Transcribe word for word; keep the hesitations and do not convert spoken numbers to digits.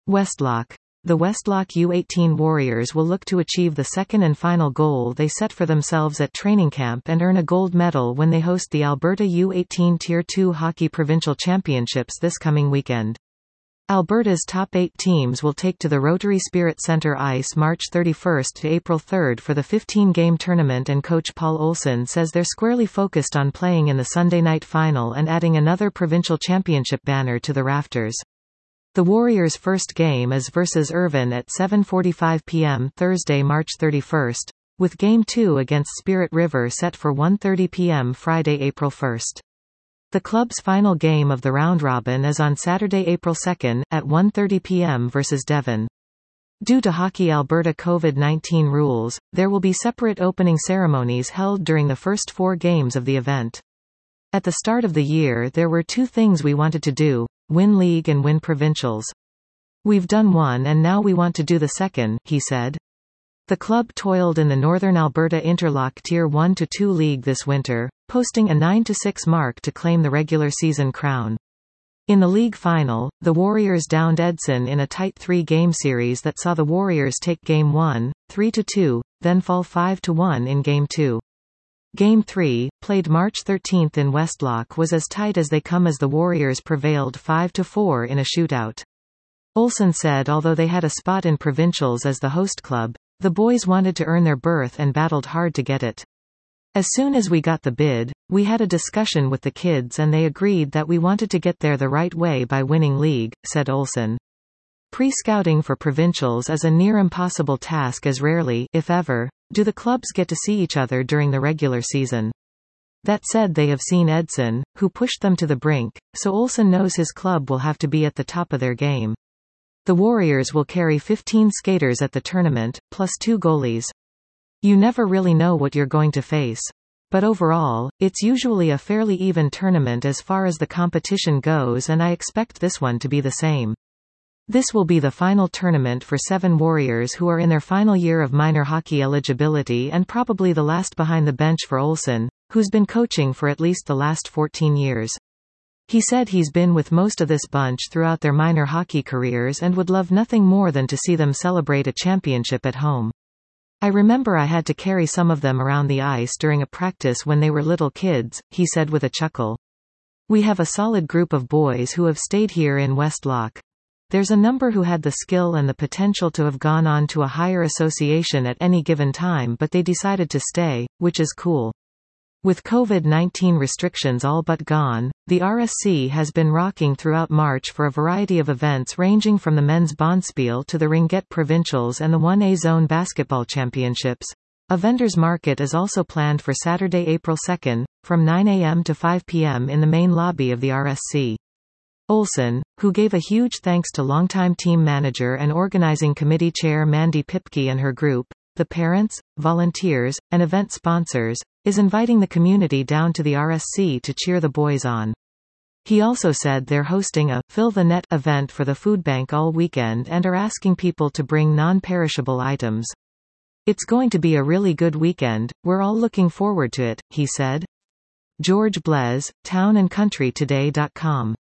Westlock. The Westlock U eighteen Warriors will look to achieve the second and final goal they set for themselves at training camp and earn a gold medal when they host the Alberta U eighteen Tier two Hockey Provincial Championships this coming weekend. Alberta's top eight teams will take to the Rotary Spirit Centre ice March thirty-first to April third for the fifteen-game tournament, and coach Paul Olsen says they're squarely focused on playing in the Sunday night final and adding another provincial championship banner to the rafters. The Warriors' first game is versus Irvine at seven forty-five p m Thursday, March thirty-first, with Game two against Spirit River set for one thirty p m Friday, April first. The club's final game of the round-robin is on Saturday, April second, at one thirty p m versus Devon. Due to Hockey Alberta COVID nineteen rules, there will be separate opening ceremonies held during the first four games of the event. At the start of the year there were two things we wanted to do: win league and win provincials. We've done one and now we want to do the second, he said. The club toiled in the Northern Alberta Interlock Tier one to two League this winter, posting a nine to six mark to claim the regular season crown. In the league final, the Warriors downed Edson in a tight three-game series that saw the Warriors take Game one, three to two, then fall five to one in Game two. Game three, played March thirteenth in Westlock, was as tight as they come as the Warriors prevailed five to four in a shootout. Olsen said although they had a spot in provincials as the host club, the boys wanted to earn their berth and battled hard to get it. As soon as we got the bid, we had a discussion with the kids and they agreed that we wanted to get there the right way by winning league, said Olsen. Pre-scouting for provincials is a near impossible task as rarely, if ever, do the clubs get to see each other during the regular season. That said, they have seen Edson, who pushed them to the brink, so Olsen knows his club will have to be at the top of their game. The Warriors will carry fifteen skaters at the tournament, plus two goalies. You never really know what you're going to face. But overall, it's usually a fairly even tournament as far as the competition goes, and I expect this one to be the same. This will be the final tournament for seven Warriors who are in their final year of minor hockey eligibility, and probably the last behind the bench for Olsen, who's been coaching for at least the last fourteen years. He said he's been with most of this bunch throughout their minor hockey careers and would love nothing more than to see them celebrate a championship at home. I remember I had to carry some of them around the ice during a practice when they were little kids, he said with a chuckle. We have a solid group of boys who have stayed here in Westlock. There's a number who had the skill and the potential to have gone on to a higher association at any given time, but they decided to stay, which is cool. With COVID nineteen restrictions all but gone, the R S C has been rocking throughout March for a variety of events ranging from the men's Bonspiel to the Ringette Provincials and the one A Zone Basketball Championships. A vendors market is also planned for Saturday, April second, from nine a m to five p m in the main lobby of the R S C. Olsen, who gave a huge thanks to longtime team manager and organizing committee chair Mandy Pipke and her group, the parents, volunteers, and event sponsors, is inviting the community down to the R S C to cheer the boys on. He also said they're hosting a Fill the Net event for the food bank all weekend and are asking people to bring non-perishable items. It's going to be a really good weekend, we're all looking forward to it, he said. George Blez, town and country today dot com